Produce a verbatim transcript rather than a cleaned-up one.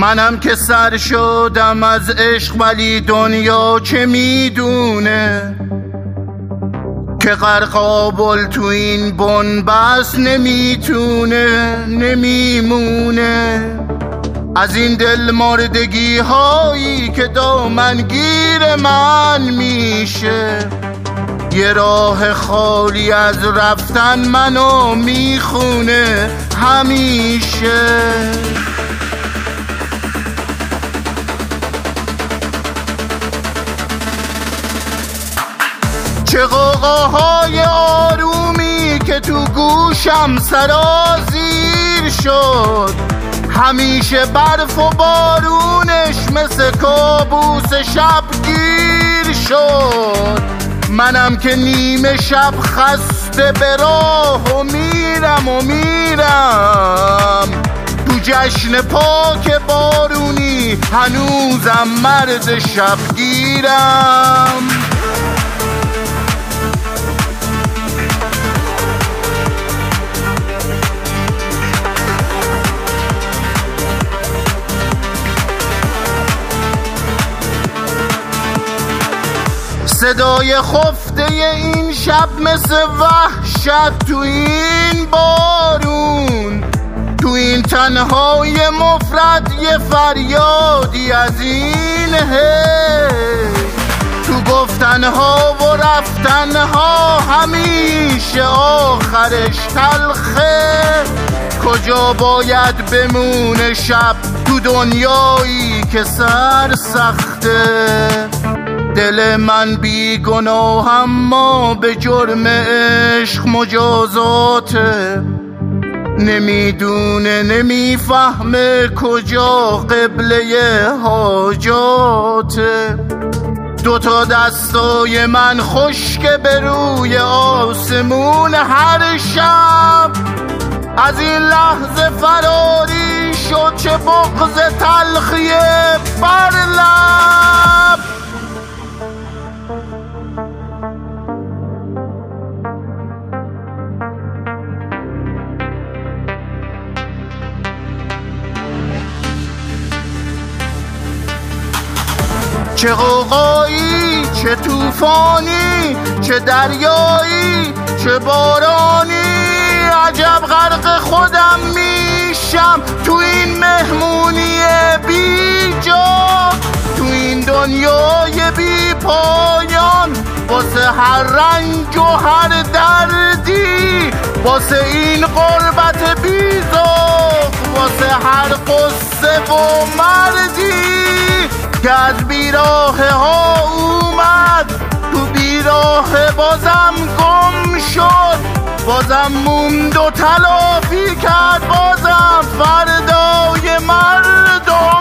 منم که سر شدم از عشق، ولی دنیا چه میدونه که غرقابل تو این بنبست نمیتونه نمیمونه. از این دل مردگی هایی که دامنگیر من میشه، یه راه خالی از رفتن منو میخونه همیشه. چه غوغاهای آرومی که تو گوشم سرازیر شد، همیشه برف و بارونش مثل کابوس شبگیر شد. منم که نیمه شب خسته به راه و میرم و میرم تو جشن پاک بارونی، هنوزم مرد شبگیرم. صدای خفته این شب مثل وحشت تو این بارون، تو این تنهای مفرد یه فریادی از این هی، تو گفتنها و رفتنها همیشه آخرش تلخه. کجا باید بمونه شب تو دنیایی که سر سخته؟ دل من بی گناه اما به جرم عشق مجازاته، نمیدونه نمیفهمه کجا قبله حاجاته. دوتا دستای من خشک به روی آسمون هر شب، از این لحظه فراری شد چه بغض تلخیه بر لب. چه غوغایی، چه طوفانی، چه دریایی، چه بارانی، عجب غرق خودم میشم تو این مهمونی بی جا، تو این دنیای بی پایان. واسه هر رنج و هر دردی، واسه این غربت بی ذوق، واسه هر قصه و مردی که از بیراه ها اومد تو بیراه بازم گم شد، بازم موند و تلافی کرد، بازم فردای مردم.